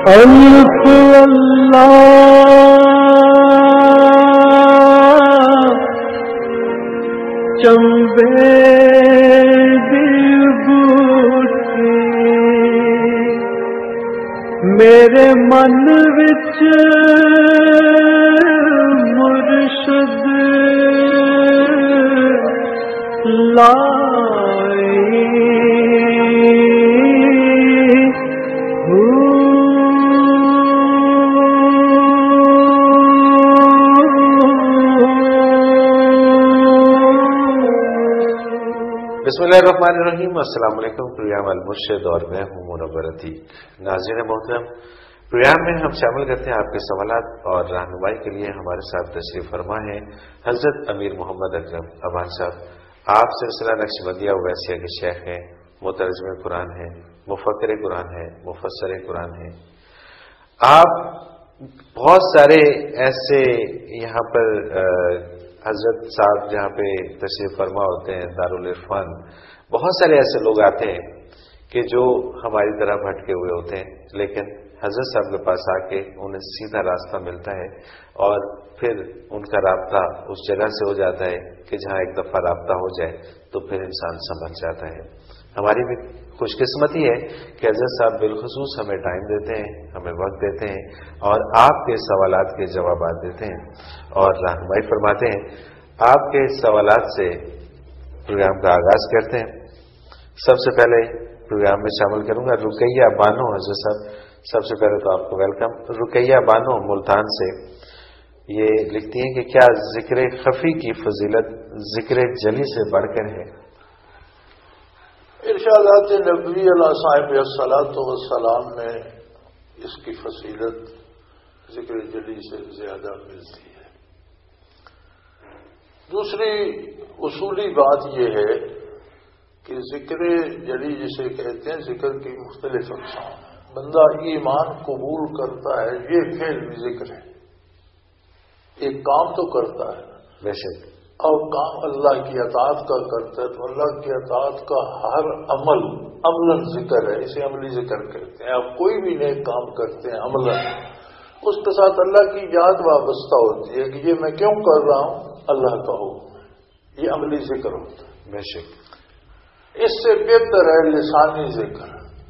الف اللہ چمبے دل بوٹی میرے من وچ مرشد بسم اللہ الرحمن الرحیم. السلام علیکم. پروگرام المرشد اور میں ہوں منور عتیق. ناظرین محترم، پروگرام میں ہم شامل کرتے ہیں آپ کے سوالات اور رہنمائی کے لیے ہمارے ساتھ تشریف فرما ہے حضرت امیر محمد اکرم ابان صاحب. آپ سلسلہ نقشبندیہ اویسیہ کے شیخ ہیں، مترجم قرآن ہیں، مفکر قرآن ہیں، مفسر قرآن ہیں. آپ بہت سارے ایسے یہاں پر حضرت صاحب جہاں پہ تشریف فرما ہوتے ہیں دارالعرفان، بہت سارے ایسے لوگ آتے ہیں کہ جو ہماری طرح بھٹکے ہوئے ہوتے ہیں، لیکن حضرت صاحب کے پاس آ کے انہیں سیدھا راستہ ملتا ہے اور پھر ان کا رابطہ اس جگہ سے ہو جاتا ہے کہ جہاں ایک دفعہ رابطہ ہو جائے تو پھر انسان سمجھ جاتا ہے. ہماری بھی خوش قسمتی ہے کہ حضرت صاحب بالخصوص ہمیں ٹائم دیتے ہیں، ہمیں وقت دیتے ہیں اور آپ کے سوالات کے جوابات دیتے ہیں اور رہنمائی فرماتے ہیں. آپ کے سوالات سے پروگرام کا آغاز کرتے ہیں. سب سے پہلے پروگرام میں شامل کروں گا رقیہ بانو. حضرت صاحب سب سے پہلے تو آپ کو ویلکم. رقیہ بانو ملتان سے یہ لکھتی ہیں کہ کیا ذکر خفی کی فضیلت ذکر جلی سے بڑھ کر ہے؟ ارشادات نبوی علیہ صاحب الصلاۃ والسلام میں اس کی فضیلت ذکر جلی سے زیادہ ملتی ہے. دوسری اصولی بات یہ ہے کہ ذکر جلی جسے کہتے ہیں ذکر کی مختلف اقسام ہیں. بندہ ایمان قبول کرتا ہے، یہ فعل بھی ذکر ہے. ایک کام تو کرتا ہے بے شک، اور کام اللہ کی اطاعت کا کرتا ہے تو اللہ کی اطاعت کا ہر عمل ذکر ہے. اسے عملی ذکر کہتے ہیں. آپ کوئی بھی نیک کام کرتے ہیں عملاً، اس کے ساتھ اللہ کی یاد وابستہ ہوتی ہے کہ یہ میں کیوں کر رہا ہوں، اللہ کا حکم ہے. یہ عملی ذکر ہوتا ہے. بے شک. اس سے بہتر ہے لسانی ذکر.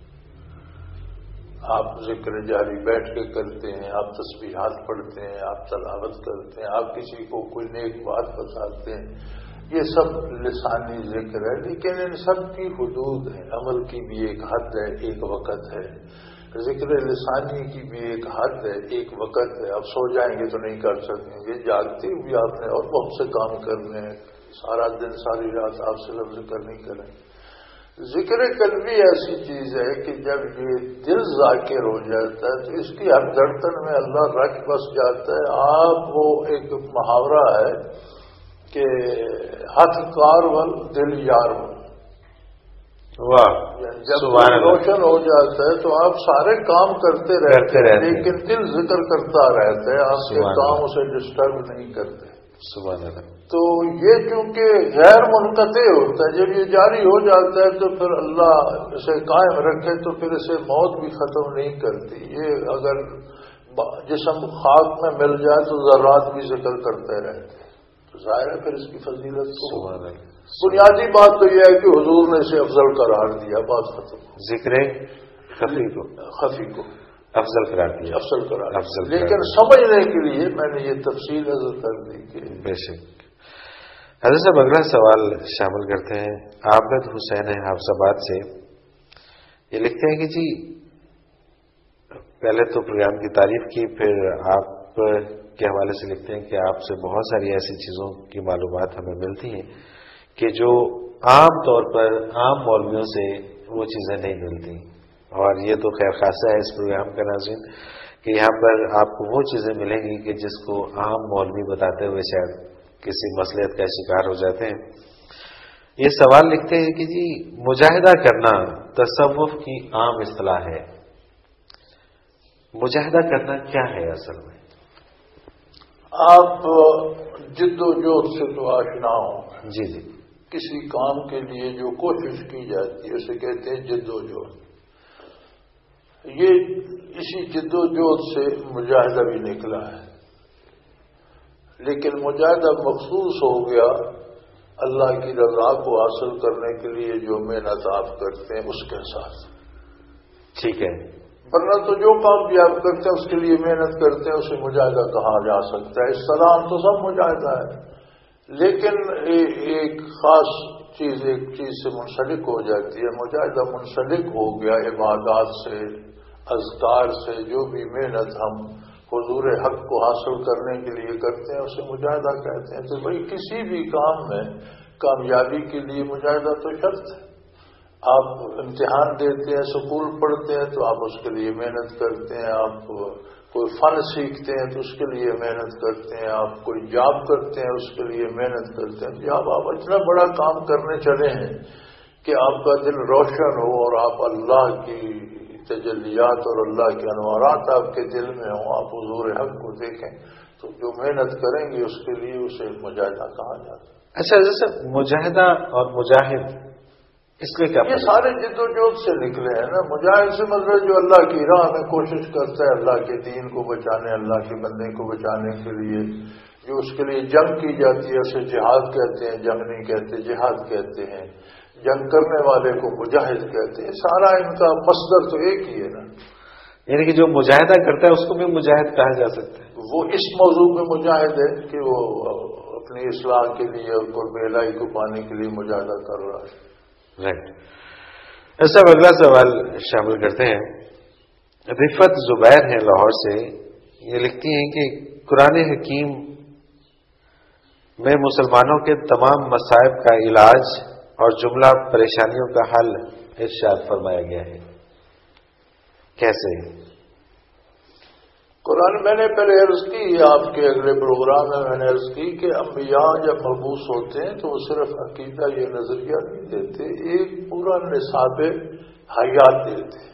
آپ ذکر جاری بیٹھ کے کرتے ہیں، آپ تسبیحات پڑھتے ہیں، آپ تلاوت کرتے ہیں، آپ کسی کو کوئی نیک بات بتاتے ہیں، یہ سب لسانی ذکر ہے. لیکن ان سب کی حدود ہے. عمل کی بھی ایک حد ہے، ایک وقت ہے. ذکر لسانی کی بھی ایک حد ہے، ایک وقت ہے. آپ سو جائیں گے تو نہیں کر سکیں گے، جاگتے ہوئے آپ نے اور بہت سے کام کرنے ہیں. سارا دن ساری رات آپ سے لفظ ذکر نہیں کریں. ذکر قلبی ایسی چیز ہے کہ جب یہ دل ذاکر ہو جاتا ہے تو اس کی ہر دھڑکن میں اللہ رکھ بس جاتا ہے. آپ وہ ایک محاورہ ہے کہ ہاتھ کار ول دل یار ول. واہ، جب روشن ہو جاتا ہے تو آپ سارے کام کرتے رہتے ہیں لیکن دل ذکر کرتا رہتا ہے. آپ کے کام اسے ڈسٹرب نہیں کرتے. سبحان اللہ. تو یہ چونکہ غیر منقطع ہوتا ہے، جب یہ جاری ہو جاتا ہے تو پھر اللہ اسے قائم رکھے تو پھر اسے موت بھی ختم نہیں کرتی. یہ اگر جسم خاک میں مل جائے تو ذرات بھی ذکر کرتے رہتے ہیں تو ظاہر ہے پھر اس کی فضیلت کو. بنیادی بات تو یہ ہے کہ حضور نے اسے افضل قرار دیا. بات ختم. ذکر خفی کو افضل قرار دیا. افضل قرار دیا. لیکن سمجھنے کے لیے میں نے یہ تفصیل عرض کر دی کہ بے شک. حضرت صاحب اگلا سوال شامل کرتے ہیں. عابد حسین ہے حافظ آباد سے. یہ لکھتے ہیں کہ جی پہلے تو پروگرام کی تعریف کی، پھر آپ کے حوالے سے لکھتے ہیں کہ آپ سے بہت ساری ایسی چیزوں کی معلومات ہمیں ملتی ہیں کہ جو عام طور پر عام مولویوں سے وہ چیزیں نہیں ملتی. اور یہ تو خیر خاصہ ہے اس پروگرام کا ناظرین کہ یہاں پر آپ کو وہ چیزیں ملیں گی کہ جس کو عام مولوی بتاتے ہوئے شاید کسی مصلحت کا شکار ہو جاتے ہیں. یہ سوال لکھتے ہیں کہ جی مجاہدہ کرنا تصوف کی عام اصطلاح ہے. مجاہدہ کرنا کیا ہے اصل میں؟ آپ جد و جہد سے تو آشنا ہوں. جی جی. کسی کام کے لیے جو کوشش کی جاتی ہے اسے کہتے ہیں جد و جہد. یہ اسی جدوجہد سے مجاہدہ بھی نکلا ہے، لیکن مجاہدہ مخصوص ہو گیا اللہ کی رضا کو حاصل کرنے کے لیے جو محنت آپ کرتے ہیں اس کے ساتھ، ٹھیک ہے، ورنہ تو جو کام بھی آپ کرتے ہیں اس کے لیے محنت کرتے ہیں اسے مجاہدہ کہا جا سکتا ہے۔ اس طرح تو سب مجاہدہ ہے، لیکن ایک خاص چیز ایک چیز سے منسلک ہو جاتی ہے۔ مجاہدہ منسلک ہو گیا عبادات سے، اذکار سے، جو بھی محنت ہم حضور حق کو حاصل کرنے کے لیے کرتے ہیں اسے مجاہدہ کہتے ہیں۔ تو بھائی کسی بھی کام میں کامیابی کے لیے مجاہدہ تو شرط ہے۔ آپ امتحان دیتے ہیں، اسکول پڑھتے ہیں تو آپ اس کے لیے محنت کرتے ہیں، آپ کوئی فن سیکھتے ہیں تو اس کے لیے محنت کرتے ہیں، آپ کوئی جاب کرتے ہیں اس کے لیے محنت کرتے ہیں۔ جب آپ اتنا بڑا کام کرنے چلے ہیں کہ آپ کا دل روشن ہو اور آپ اللہ کی تجلیات اور اللہ کے انوارات آپ کے دل میں ہوں، آپ حضور حق کو دیکھیں، تو جو محنت کریں گے اس کے لیے اسے مجاہدہ کہا جاتا ہے۔ اچھا، جیسے مجاہدہ اور مجاہد اس میں کیا یہ سارے جدوجہد سے نکلے ہیں نا۔ مجاہد سے مطلب جو اللہ کی راہ میں کوشش کرتا ہے اللہ کے دین کو بچانے، اللہ کے بندے کو بچانے کے لیے، جو اس کے لیے جنگ کی جاتی ہے اسے جہاد کہتے ہیں، جنگ نہیں کہتے جہاد کہتے ہیں۔ جنگ کرنے والے کو مجاہد کہتے ہیں۔ سارا ان کا مصدر تو ایک ہی ہے نا، یعنی کہ جو مجاہدہ کرتا ہے اس کو بھی مجاہد کہا جا سکتا ہے۔ وہ اس موضوع میں مجاہد ہے کہ وہ اپنی اصلاح کے لیے اور قرب الہی کو پانے کے لیے مجاہدہ کر رہا ہے۔ رائٹ، ایسا اگلا سوال شامل کرتے ہیں۔ رفت زبیر ہیں لاہور سے، یہ لکھتی ہیں کہ قرآن حکیم میں مسلمانوں کے تمام مصائب کا علاج اور جملہ پریشانیوں کا حل ارشاد فرمایا گیا ہے، کیسے؟ قرآن میں نے پہلے عرض کی، آپ کے اگلے پروگرام میں نے عرض کی کہ انبیاء جب مبعوث ہوتے ہیں تو وہ صرف عقیدہ یہ نظریہ نہیں دیتے، ایک پورا نصاب حیات دیتے،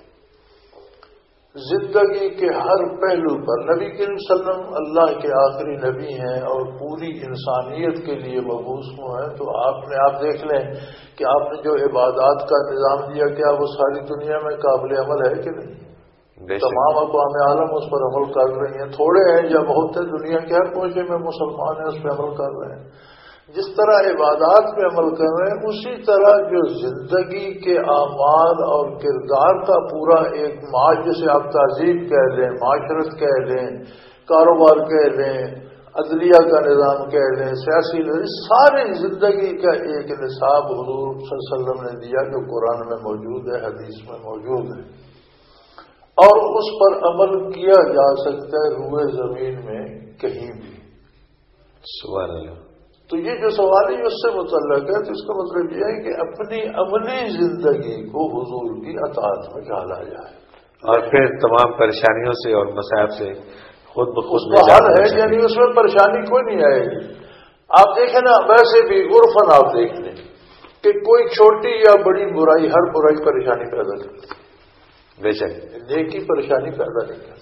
زندگی کے ہر پہلو پر۔ نبی کریم صلی اللہ علیہ وسلم اللہ کے آخری نبی ہیں اور پوری انسانیت کے لیے مبعوث ہوئے ہیں، تو آپ دیکھ لیں کہ آپ نے جو عبادات کا نظام دیا کیا وہ ساری دنیا میں قابل عمل ہے کہ نہیں؟ تمام اقوام عالم اس پر عمل کر رہی ہیں، تھوڑے ہیں یا بہت ہے، دنیا کے ہر کوشے میں مسلمان ہیں اس پہ عمل کر رہے ہیں۔ جس طرح عبادات پہ عمل کر رہے ہیں اسی طرح جو زندگی کے اعمال اور کردار کا پورا ایک جسے آپ تہذیب کہہ لیں، معاشرت کہہ لیں، کاروبار کہہ لیں، عدلیہ کا نظام کہہ لیں، سیاسی نظام، ساری زندگی کا ایک نصاب حضور صلی اللہ علیہ وسلم نے دیا جو قرآن میں موجود ہے، حدیث میں موجود ہے، اور اس پر عمل کیا جا سکتا ہے روئے زمین میں کہیں بھی۔ سبحان اللہ۔ تو یہ جو سوال ہے اس سے متعلق ہے، تو اس کا مطلب یہ ہے کہ اپنی عملی زندگی کو حضور کی اطاعت میں ڈالا جائے، اور پھر تمام پریشانیوں سے اور مصائب سے خود بخود اس کا حل ہے، یعنی اس میں پریشانی کوئی نہیں آئے گی۔ آپ دیکھیں نا، ویسے بھی عرفاً آپ دیکھ لیں کہ کوئی چھوٹی یا بڑی برائی، ہر برائی پریشانی پیدا کرتی ہے، بے شک نیکی پریشانی پیدا نہیں کرتی۔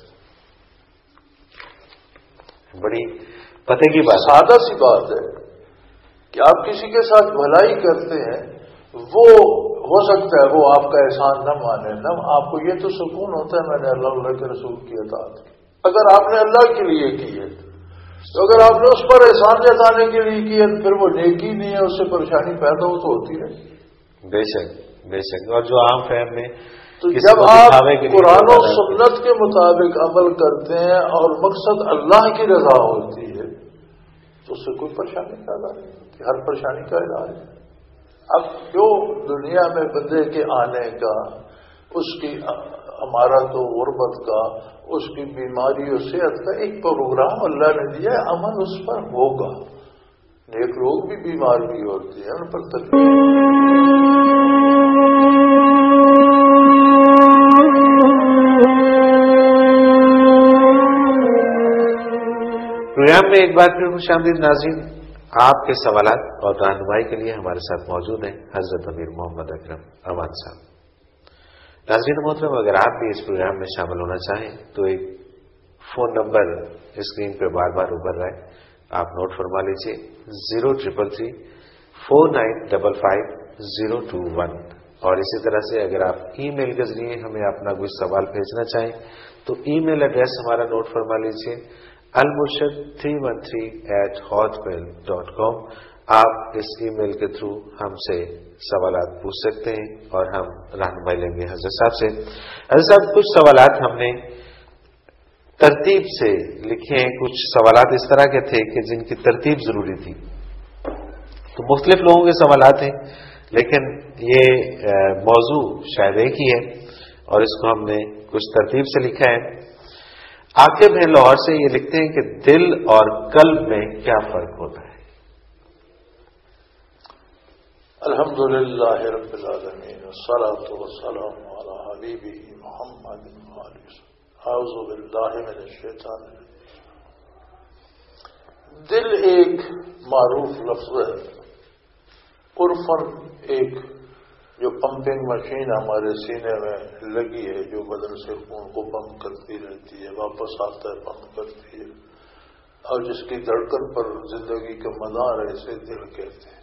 بڑی پتے کی بات، سادہ سی بات ہے کہ آپ کسی کے ساتھ بھلائی کرتے ہیں، وہ ہو سکتا ہے وہ آپ کا احسان نہ مانے، نہ آپ کو یہ تو سکون ہوتا ہے میں نے اللہ کے رسول کی اطاعت کی۔ اگر آپ نے اللہ کے لیے کی ہے تو اگر آپ نے اس پر احسان جتانے کے لیے کی ہے تو پھر وہ نیکی نہیں ہے، اس سے پریشانی پیدا ہو تو ہوتی ہے۔ بے شک بے شک۔ اور جو عام فہم میں تو جب آپ قرآن و سنت کے مطابق عمل کرتے ہیں اور مقصد اللہ کی رضا ہوتی ہے تو اس سے کوئی پریشانی پیدا نہیں ہوتی، ہر پریشانی کا علاج ہے۔ اب جو دنیا میں بندے کے آنے کا، اس کی امارت و غربت کا، اس کی بیماری و صحت کا ایک پروگرام اللہ نے دیا ہے، عمل اس پر ہوگا۔ نیک لوگ بھی بیمار بھی ہوتے ہیں، ان پر تکلیف۔ پروگرام میں ایک بار پھر خوش آمدید ناظرین، آپ کے سوالات اور رہنمائی کے لیے ہمارے ساتھ موجود ہیں حضرت امیر محمد اکرم امان صاحب۔ ناظرین محترم، اگر آپ بھی اس پروگرام میں شامل ہونا چاہیں تو ایک فون نمبر اسکرین پہ بار بار ابھر رہا ہے، آپ نوٹ فرما لیجیے 0333 4955 021 اور اسی طرح سے اگر آپ ای میل کے ذریعے ہمیں اپنا کوئی سوال بھیجنا چاہیں تو ای میل ایڈریس ہمارا نوٹ فرما لیجیے almurshid313@hotmail.com. آپ اس ای میل کے تھرو ہم سے سوالات پوچھ سکتے ہیں اور ہم رہنمائی لیں گے حضرت صاحب سے. حضرت صاحب کچھ سوالات ہم نے ترتیب سے لکھے ہیں، کچھ سوالات اس طرح کے تھے کہ جن کی ترتیب ضروری تھی. تو مختلف لوگوں کے سوالات ہیں لیکن یہ موضوع شاید ایک ہی ہے اور اس کو ہم نے کچھ ترتیب سے لکھا ہے. عاقب ہیں لاہور سے، یہ لکھتے ہیں کہ دل اور قلب میں کیا فرق ہوتا ہے؟ الحمدللہ رب العالمین والصلاة والسلام علی حبیبہ محمد اعوذ باللہ من الشیطان الرجیم. دل ایک معروف لفظ ہے، عرفاً ایک جو پمپنگ مشین ہمارے سینے میں لگی ہے، جو بدن سے خون کو پمپ کرتی رہتی ہے، واپس آتا ہے پمپ کرتی ہے، اور جس کی دھڑکن پر زندگی کا مدار ہے، اسے دل کہتے ہیں.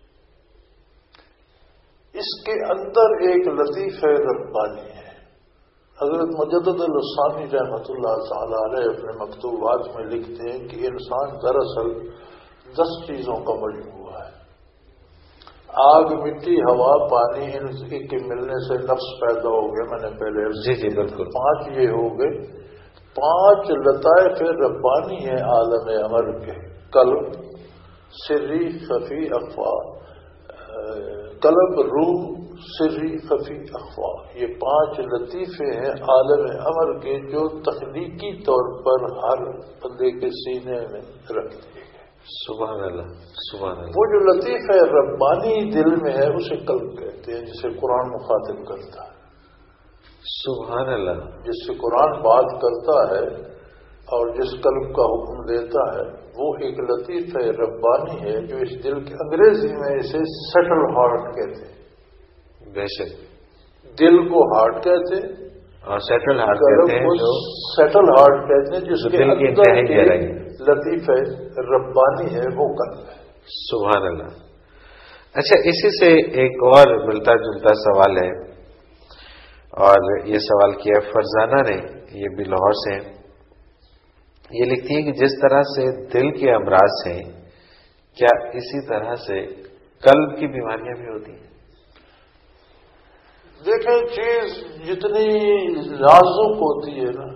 اس کے اندر ایک لطیفہ ربانی ہے. حضرت مجدد الثانی رحمۃ اللہ تعالی علیہ اپنے مکتوبات میں لکھتے ہیں کہ انسان دراصل 10 چیزوں کا مجموعہ ہے. آگ، مٹی، ہوا، پانی، ان کے ملنے سے نفس پیدا ہو گیا. میں نے پہلے جی بالکل 5 یہ ہو گئے. 5 لطائف ربانی ہیں عالم امر کے: قلب، سری، خفی، اخفا. قلب، روح، سری، خفی، اخفا، یہ 5 لطیفے ہیں عالم امر کے جو تخلیقی طور پر ہر بندے کے سینے میں رکھ دیے گئے. سبحان اللہ سبحان اللہ. وہ جو لطیفہ ربانی دل میں ہے اسے قلب کہتے ہیں، جسے قرآن مخاطب کرتا ہے. سبحان اللہ. جس سے قرآن بات کرتا ہے اور جس قلب کا حکم دیتا ہے وہ ایک لطیفہ ربانی ہے جو اس دل کے انگریزی میں اسے سیٹل ہارٹ کہتے ہیں. بے شک. دل کو ہارٹ کہتے ہیں اور سیٹل ہارٹ قلب کہتے ہیں کو جو سیٹل ہارٹ کہتے ہیں، جس کے دل کی اندر انتہائی گہرائی ہے. لطیفہ ربانی ہے وہ قلب ہے. سبحان اللہ. اچھا، اسی سے ایک اور ملتا جلتا سوال ہے اور یہ سوال کیا فرزانہ نے، یہ بھی لاہور سے ہیں. یہ لکھتی ہے کہ جس طرح سے دل کے امراض ہیں کیا اسی طرح سے قلب کی بیماریاں بھی ہوتی ہیں؟ دیکھیں، چیز جتنی نازک ہوتی ہے نا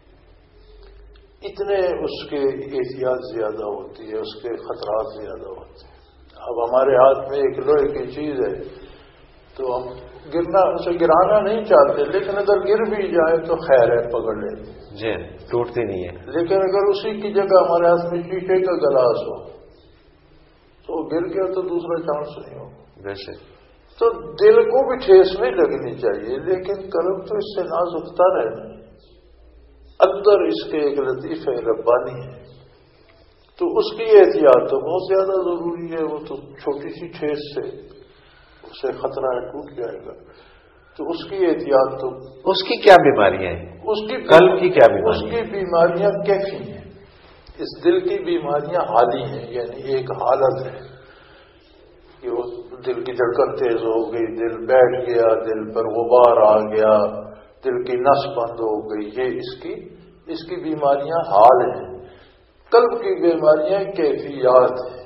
اتنے اس کے احتیاط زیادہ ہوتی ہے، اس کے خطرات زیادہ ہوتے ہیں. اب ہمارے ہاتھ میں ایک لوہے کی چیز ہے تو ہم اسے گرانا نہیں چاہتے، لیکن اگر گر بھی جائے تو خیر ہے، پکڑ لیتے. جی، ٹوٹتی نہیں ہے. لیکن اگر اسی کی جگہ ہمارے ہاتھ میں شیشے کا گلاس ہو تو گر گیا تو دوسرا چانس نہیں ہو. ویسے تو دل کو بھی ٹھیس نہیں لگنی چاہیے، لیکن قلب تو اس سے نازکتا رہنا. اندر اس کے ایک لطیفہ ربانی ہے تو اس کی احتیاط تو بہت زیادہ ضروری ہے. وہ تو چھوٹی سی ٹھیس سے اسے خطرہ ہے، ٹوٹ جائے گا. تو اس کی احتیاط تو اس کی کیا بیماریاں ہیں؟ اس کی قلب کی کیا بیماریاں؟ اس کی بیماریاں کیفی ہیں. اس دل کی بیماریاں حالی ہیں، یعنی ایک حالت ہے کہ وہ دل کی دھڑکن تیز ہو گئی، دل بیٹھ گیا، دل پر غبار آ گیا، دل کی نس بند ہو گئی. یہ اس کی بیماریاں حال ہیں. قلب کی بیماریاں کیفیات ہیں.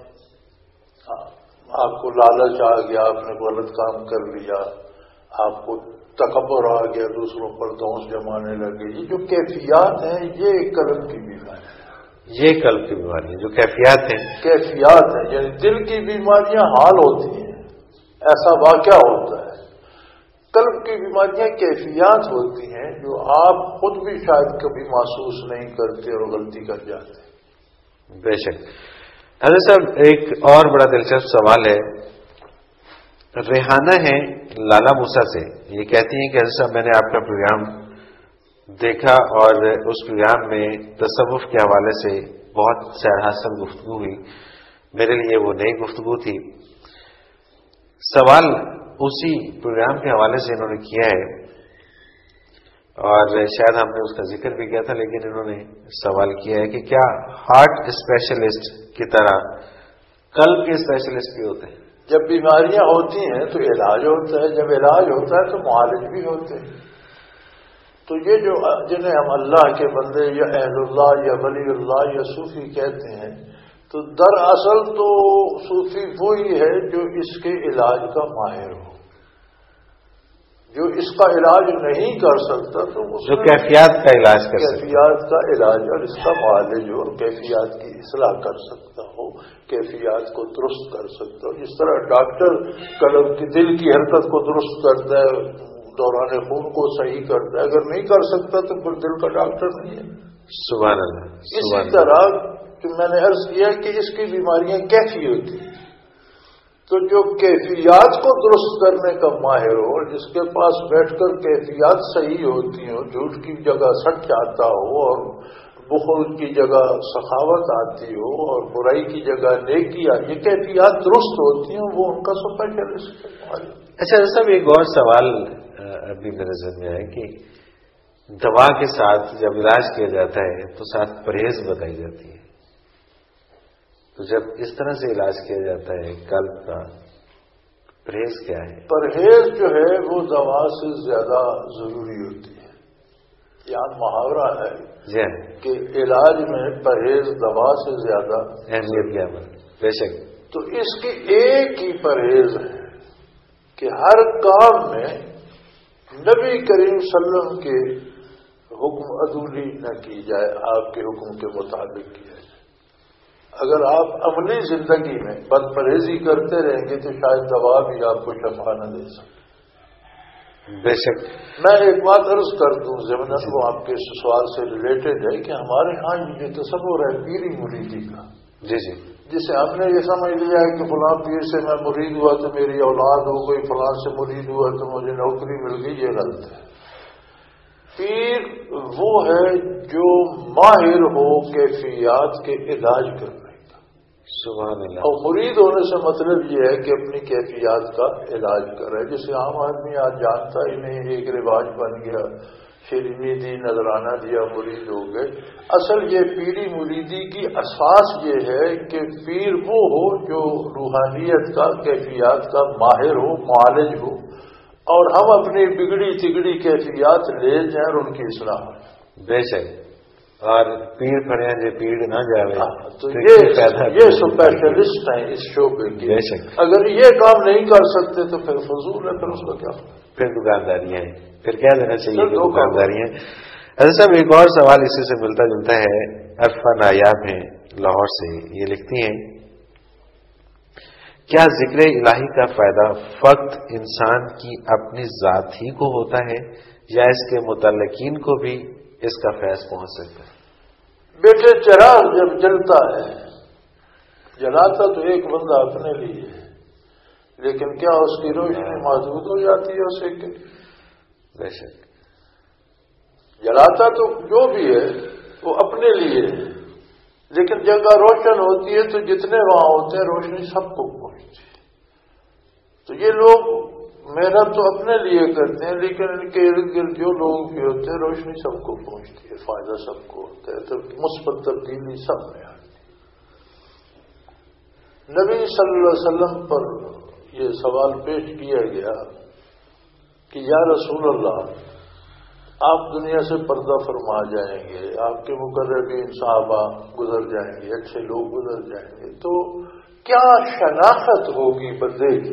آپ کو لالچ آ گیا، آپ نے غلط کام کر لیا، آپ کو تکبر آ گیا، دوسروں پر دوست جمانے لگے. یہ جو کیفیات ہیں یہ قلب کی بیماری ہے. یہ قلب کی بیماری جو کیفیات ہیں، یعنی دل کی بیماریاں حال ہوتی ہیں، ایسا واقعہ ہوتا ہے. قلب کی بیماریاں کیفیات ہوتی ہیں جو آپ خود بھی شاید کبھی محسوس نہیں کرتے اور غلطی کر جاتے ہیں. بے شک. حضرت صاحب ایک اور بڑا دلچسپ سوال ہے. ریحانہ ہے لالا موسیٰ سے، یہ کہتی ہیں کہ حضرت صاحب میں نے آپ کا پروگرام دیکھا اور اس پروگرام میں تصوف کے حوالے سے بہت سیر حاصل گفتگو ہوئی. میرے لیے وہ نئی گفتگو تھی. سوال اسی پروگرام کے حوالے سے انہوں نے کیا ہے اور شاید ہم نے اس کا ذکر بھی کیا تھا، لیکن انہوں نے سوال کیا ہے کہ کیا ہارٹ اسپیشلسٹ کی طرح قلب کے اسپیشلسٹ بھی ہوتے ہیں؟ جب بیماریاں ہوتی ہیں تو علاج ہوتا ہے، جب علاج ہوتا ہے تو معالج بھی ہوتے ہیں. تو یہ جو جنہیں ہم اللہ کے بندے یا اہل اللہ یا ولی اللہ یا صوفی کہتے ہیں، تو دراصل تو صوفی وہی ہے جو اس کے علاج کا ماہر ہو. جو اس کا علاج نہیں کر سکتا تو جو کیفیات کا علاج کر سکتا، کیفیات کا علاج اور اس کا معالج ہو، کیفیات کی اصلاح کر سکتا ہو، کیفیات کو درست کر سکتا ہو. جس طرح ڈاکٹر قلب کی دل کی حرکت کو درست کرتا ہے، دوران خون کو صحیح کرتا ہے، اگر نہیں کر سکتا تو پھر دل کا ڈاکٹر نہیں ہے. سبحان اللہ. اسی طرح جو میں نے عرض کیا کہ اس کی بیماریاں کیفی ہوتی ہیں، تو جو کیفیات کو درست کرنے کا ماہر ہو، جس کے پاس بیٹھ کر کیفیات صحیح ہوتی ہوں، جھوٹ کی جگہ سچ آتا ہو اور بخل کی جگہ سخاوت آتی ہو اور برائی کی جگہ نیکی آتی، یہ کیفیات درست ہوتی ہیں، وہ ان کا اسپیشلسٹ ہے. اچھا صاحب، ایک اور سوال ابھی میرے ذہن میں ہے کہ دوا کے ساتھ جب علاج کیا جاتا ہے تو ساتھ پرہیز بتائی جاتی ہے، تو جب اس طرح سے علاج کیا جاتا ہے قلب کا، پرہیز کیا ہے؟ پرہیز جو ہے وہ دوا سے زیادہ ضروری ہوتی ہے. یہاں محاورہ ہے جی کہ علاج میں پرہیز دوا سے زیادہ اہمیت کیا ہے. بے شک. تو اس کی ایک ہی پرہیز ہے کہ ہر کام میں نبی کریم صلی اللہ علیہ وسلم کے حکم عدولی نہ کی جائے، آپ کے حکم کے مطابق کیا جائے. اگر آپ عملی زندگی میں بد پرہیزی کرتے رہیں گے تو شاید دوا بھی آپ کو شفا نہ دے سکے. بے شک. میں ایک بات عرض کر دوں ضمن وہ آپ کے سوال سے ریلیٹڈ ہے کہ ہمارے ہاں یہ تصور ہے پیری مریدی کا. جی جی. جسے ہم نے یہ سمجھ لیا ہے کہ فلاں پیر سے میں مرید ہوا تو میری اولاد ہو گئی، فلاں سے مرید ہوا تو مجھے نوکری مل گئی. یہ غلط ہے. پیر وہ ہے جو ماہر ہو کیفیات کے علاج کرنے کا. سبحان اللہ. اور مرید ہونے سے مطلب یہ ہے کہ اپنی کیفیات کا علاج کرے. جسے عام آدمی آج جانتا ہی نہیں، ایک رواج بن گیا، شیرینی دی، نذرانہ دیا، مرید ہو گئے. اصل یہ پیری مریدی کی اساس یہ ہے کہ پیر وہ ہو جو روحانیت کا، کیفیات کا ماہر ہو، معالج ہو، اور ہم اپنی بگڑی تگڑی کیفیات لے جائیں اور ان کی اصلاح ہو. بے شک. اور پیر پڑے جو پیڑ نہ جاوے. تو یہ اسپیشلسٹ ہیں اس شعبے کے. بے شک. اگر یہ کام نہیں کر سکتے تو پھر فضول ہے، پھر اس کا کیا؟ پھر دکانداریاں ہیں. پھر کیا دینا چاہیے کہ دکانداریاں. حضرت صاحب ایک اور سوال اسی سے ملتا جلتا ہے. عرفہ نایاب ہیں لاہور سے، یہ لکھتی ہیں کیا ذکر الہی کا فائدہ فقط انسان کی اپنی ذات ہی کو ہوتا ہے یا اس کے متعلقین کو بھی اس کا فیض پہنچ سکتا ہے؟ بیٹے چراغ جب جلتا ہے، جلاتا تو ایک بندہ اپنے لیے ہے، لیکن کیا اس کی روشنی محدود ہو جاتی ہے اسے کہ بے شک. جلاتا تو جو بھی ہے وہ اپنے لیے ہے، لیکن جگہ روشن ہوتی ہے تو جتنے وہاں ہوتے ہیں روشنی سب کو پہنچتی ہے. تو یہ لوگ محنت تو اپنے لیے کرتے ہیں، لیکن ان کے ارد گرد جو لوگ بھی ہوتے ہیں روشنی سب کو پہنچتی ہے، فائدہ سب کو ہوتا ہے، تو مثبت تبدیلی سب میں آتی ہے. نبی صلی اللہ علیہ وسلم پر یہ سوال پیش کیا گیا کہ یا رسول اللہ، آپ دنیا سے پردہ فرما جائیں گے، آپ کے مقربین صحابہ گزر جائیں گے، اچھے لوگ گزر جائیں گے، تو کیا شناخت ہوگی بندے کی؟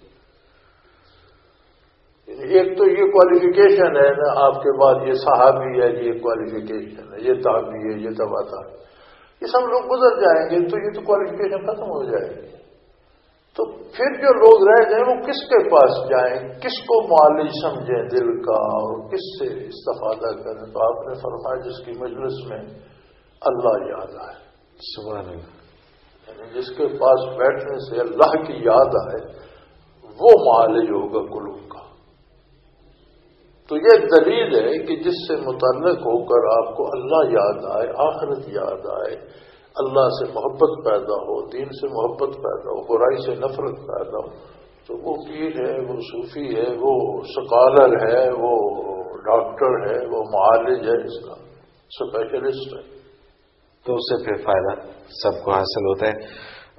ایک تو یہ کوالیفیکیشن ہے نا، آپ کے بعد یہ صحابی ہے، یہ کوالیفیکیشن ہے، یہ تابعی ہے، یہ تبع تابعی، یہ سب لوگ گزر جائیں گے تو یہ تو کوالیفیکیشن ختم ہو جائے گی. تو پھر جو لوگ رہ جائیں وہ کس کے پاس جائیں، کس کو معالج سمجھیں دل کا، اور کس سے استفادہ کریں؟ تو آپ نے فرمایا جس کی مجلس میں اللہ یاد آئے. سبحان اللہ. یعنی جس کے پاس بیٹھنے سے اللہ کی یاد آئے وہ معالج ہوگا قلوب کا. تو یہ دلیل ہے کہ جس سے متعلق ہو کر آپ کو اللہ یاد آئے، آخرت یاد آئے، اللہ سے محبت پیدا ہو، دین سے محبت پیدا ہو، برائی سے نفرت پیدا ہو، تو وہ پیر ہے، وہ صوفی ہے، وہ سکالر ہے، وہ ڈاکٹر ہے، وہ معالج ہے، اس کا اسپیشلسٹ ہے. تو اس سے پھر فائدہ سب کو حاصل ہوتا ہے.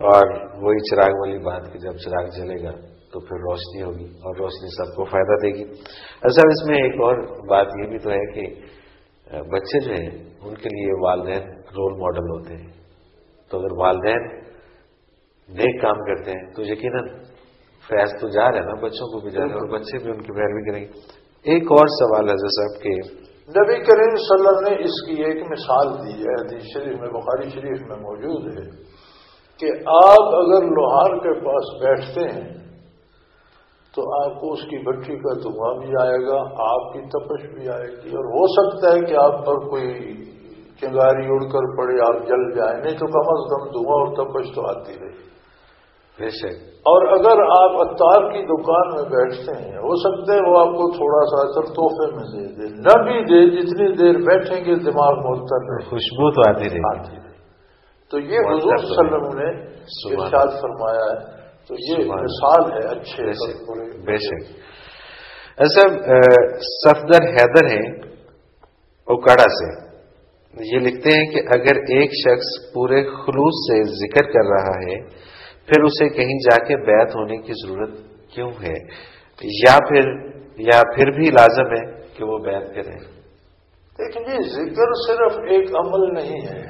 اور وہی چراغ والی بات کہ جب چراغ جلے گا تو پھر روشنی ہوگی اور روشنی سب کو فائدہ دے گی. اصل اس میں ایک اور بات یہ بھی تو ہے کہ بچے جو ہیں ان کے لیے والدین رول ماڈل ہوتے ہیں. تو اگر والدین نیک کام کرتے ہیں تو یقیناً فیض تو جا رہا ہے نا بچوں کو بھی جا رہا ہے اور بچے بھی ان کی پیروی کریں گے. ایک اور سوال حضرت صاحب کے نبی کریم صلی اللہ علیہ وسلم نے اس کی ایک مثال دی ہے، حدیث شریف میں، بخاری شریف میں موجود ہے کہ آپ اگر لوہار کے پاس بیٹھتے ہیں تو آپ کو اس کی بھٹی کا دھواں بھی آئے گا، آپ کی تپش بھی آئے گی، اور ہو سکتا ہے کہ آپ پر کوئی چنگاری اڑ کر پڑے، آپ جل جائیں، نہیں تو کم از کم دھواں اور تپش تو آتی رہے. بے شک. اور اگر آپ عطار کی دکان میں بیٹھتے ہیں، ہو سکتا ہے وہ آپ کو تھوڑا سا اثر تحفے میں دے، نہ بھی دے، جتنی دیر بیٹھیں گے دماغ معطر رہے، خوشبو تو آتی رہے. تو یہ حضور صلی اللہ علیہ وسلم نے ارشاد فرمایا ہے. تو یہ مثال ہے اچھے. بے شک. ایسا صفدر حیدر ہیں اوکاڑا سے، یہ لکھتے ہیں کہ اگر ایک شخص پورے خلوص سے ذکر کر رہا ہے پھر اسے کہیں جا کے بیعت ہونے کی ضرورت کیوں ہے، یا پھر بھی لازم ہے کہ وہ بیعت کریں؟ لیکن یہ ذکر صرف ایک عمل نہیں ہے.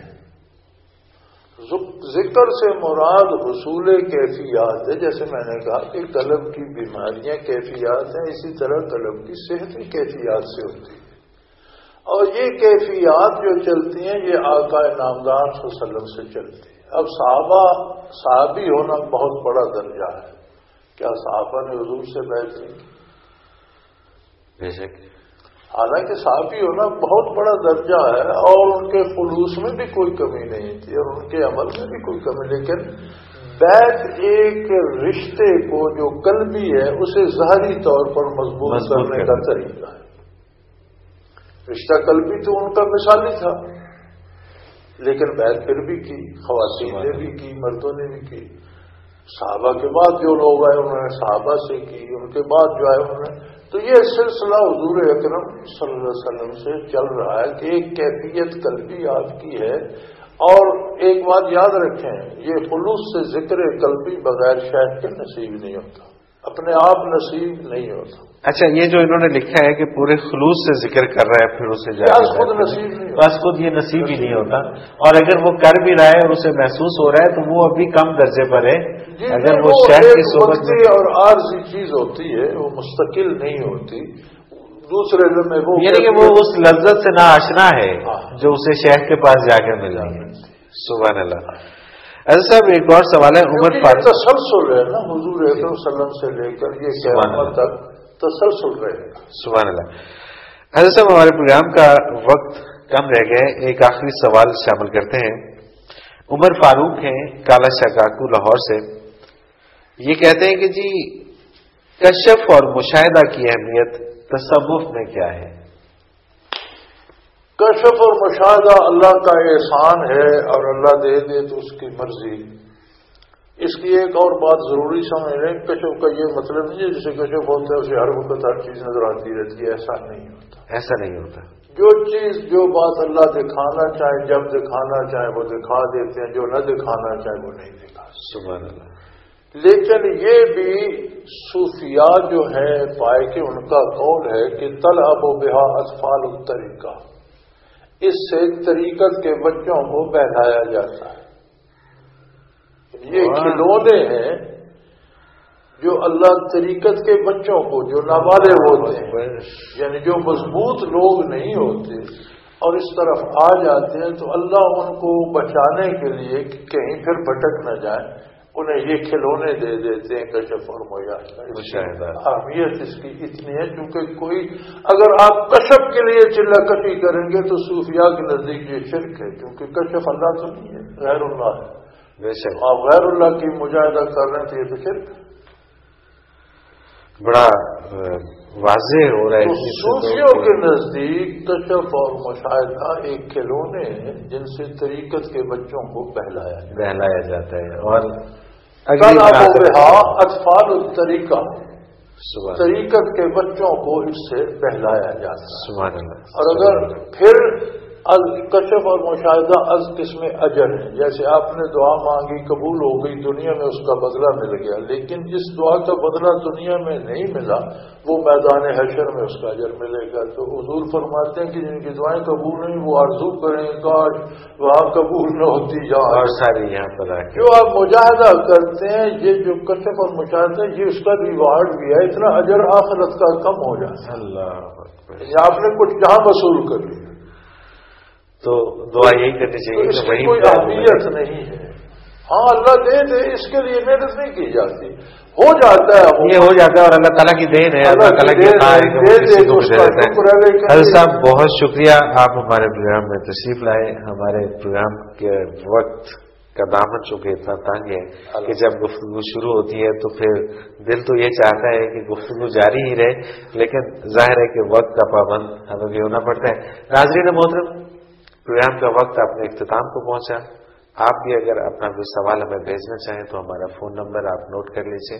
ذکر سے مراد حصول کیفیات ہے. جیسے میں نے کہا کہ قلب کی بیماریاں کیفیات ہیں، اسی طرح قلب کی صحت بھی کیفیات سے ہوتی ہے. اور یہ کیفیات جو چلتی ہیں یہ آقا نامدار صلی اللہ علیہ وسلم سے چلتی ہیں. اب صحابی ہونا بہت بڑا درجہ ہے. کیا صحابہ نے حضور سے بیعت نہیں کی؟ بے شک. حالانکہ صحابی ہونا بہت بڑا درجہ ہے، اور ان کے خلوص میں بھی کوئی کمی نہیں تھی اور ان کے عمل میں بھی کوئی کمی، لیکن بیعت ایک رشتے کو جو قلبی ہے اسے ظاہری طور پر مضبوط کرنے کا طریقہ ہے. رشتہ قلبی تو ان کا مثالی تھا، لیکن بیعت پھر بھی کی، خواتین نے بھی کی، مردوں نے بھی کی. صحابہ کے بعد جو لوگ آئے انہوں نے صحابہ سے کی، ان کے بعد جو آئے انہوں نے. تو یہ سلسلہ حضور اکرم صلی اللہ علیہ وسلم سے چل رہا ہے کہ ایک کیفیت قلبی آپ کی ہے. اور ایک بات یاد رکھیں، یہ خلوص سے ذکر قلبی بغیر شاید کے نصیب نہیں ہوتا، اپنے آپ نصیب نہیں ہوتا. اچھا، یہ جو انہوں نے لکھا ہے کہ پورے خلوص سے ذکر کر رہا ہے پھر اسے خود نصیب نہیں، بس خود یہ نصیب ہی نہیں ہوتا. اور اگر وہ کر بھی رہا ہے اور اسے محسوس ہو رہا ہے تو وہ ابھی کم درجے پر ہے. اگر وہ شہر کی صحبت میں اور عارضی چیز ہوتی ہے، وہ مستقل نہیں ہوتی. دوسرے میں وہ یعنی کہ وہ اس لذت سے نا آشنا ہے جو اسے شیخ کے پاس جا کر مل رہی ہے. سبحان اللہ. ایسا صاحب ایک اور سوال ہے. عمر فاروق تسلسل ہے نا، حضور اکرم صلی اللہ علیہ وسلم سے لے کر یہ قیامت تک تسلسل رہے گا. سبحان اللہ. حضرت صاحب ہمارے پروگرام کا وقت کم رہ گئے، ایک آخری سوال شامل کرتے ہیں. عمر فاروق ہیں کالا شکاکو لاہور سے. یہ کہتے ہیں کہ جی کشف اور مشاہدہ کی اہمیت تصوف میں کیا ہے؟ کشف اور مشاہدہ اللہ کا احسان ہے، اور اللہ دے دے تو اس کی مرضی. اس کی ایک اور بات ضروری سمجھ لیں، کشف کا یہ مطلب نہیں ہے جسے کشف ہوتا ہے اسے ہر وقت ہر چیز نظر آتی رہتی ہے، ایسا نہیں ہوتا. ایسا نہیں ہوتا. جو چیز جو بات اللہ دکھانا چاہے جب دکھانا چاہے وہ دکھا دیتے ہیں، جو نہ دکھانا چاہے وہ نہیں دکھا. سبحان اللہ. لیکن یہ بھی صوفیاء جو ہیں پائے کہ ان کا قول ہے کہ طلب و بہا اطفال الطریقہ، اس سے طریقت کے بچوں کو بہلایا جاتا ہے. یہ کھلونے ہیں جو اللہ طریقت کے بچوں کو، جو نابالغ ہوتے ہیں، یعنی جو مضبوط لوگ نہیں ہوتے اور اس طرف آ جاتے ہیں، تو اللہ ان کو بچانے کے لیے کہیں پھر بھٹک نہ جائیں انہیں یہ کھلونے دے دیتے ہیں کشف اور مشاہدہ. اہمیت اس کی اتنی ہے کیونکہ کوئی اگر آپ کشف کے لیے چلا کشی کریں گے تو صوفیاء کے نزدیک یہ شرک ہے، کیونکہ کشف اللہ تو نہیں ہے، غیر اللہ ہے. آپ غیر اللہ کی مجاہدہ کر رہے ہیں تو یہ تو شرک ہے. بڑا واضح ہو رہا ہے. صوفیوں کے نزدیک کشف اور مشاہدہ ایک کھلونے ہیں جن سے طریقت کے بچوں کو بہلایا جاتا ہے. اور اطفال الطریقہ، طریقت کے بچوں کو اس سے بہلایا جاتا ہے. اور اگر پھر کشف اور مشاہدہ از قسم اجر ہے. جیسے آپ نے دعا مانگی، قبول ہو گئی، دنیا میں اس کا بدلہ مل گیا، لیکن جس دعا کا بدلہ دنیا میں نہیں ملا وہ میدان حشر میں اس کا اجر ملے گا. تو حضور فرماتے ہیں کہ جن کی دعائیں قبول نہیں وہ آرزو کریں کاش وہاں قبول نہ ہوتی جائے. اور ساری یہاں پر جو آپ مجاہدہ کرتے ہیں، یہ جو کشف اور مشاہدہ یہ اس کا ریوارڈ بھی ہے، اتنا اجر آخرت کا کم ہو جاتا ہے. اللہ اکبر. آپ نے کچھ جہاں وصول کر لیا تو دعا یہی کرنی چاہیے اس کہ کی وہی کوئی اہمیت نہیں ہے. ہاں اللہ دے اس کے لیے محنت نہیں کی جاتی، ہو جاتا ہے یہ ہو جاتا ہے اور اللہ تعالیٰ کی دین ہے. اللہ تعالیٰ کی حضرت صاحب بہت شکریہ، آپ ہمارے پروگرام میں تشریف لائے. ہمارے پروگرام کے وقت کا دامن چونکہ اتنا تنگ ہے کہ جب گفتگو شروع ہوتی ہے تو پھر دل تو یہ چاہتا ہے کہ گفتگو جاری ہی رہے، لیکن ظاہر ہے کہ وقت کا پابند ہمیں بھی ہونا پڑتا ہے. ناظرین محترم، پروگرام کا وقت اپنے اختتام کو پہنچا. آپ بھی اگر اپنا کوئی سوال ہمیں بھیجنا چاہیں تو ہمارا فون نمبر آپ نوٹ کر لیجیے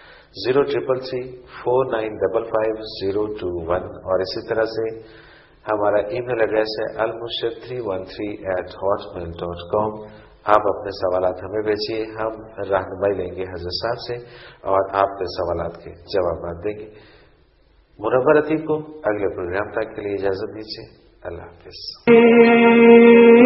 0333-4955-021، اور اسی طرح سے ہمارا ای میل ایڈریس ہے almurshid313@hotmail.com. آپ اپنے سوالات ہمیں بھیجیے، ہم رہنمائی لیں گے حضرت صاحب سے اور آپ کے سوالات کے جوابات دیں گے. منور عتیق کو اگلے پروگرام تک کے لیے اجازت دیجیے. اللہ حافظ.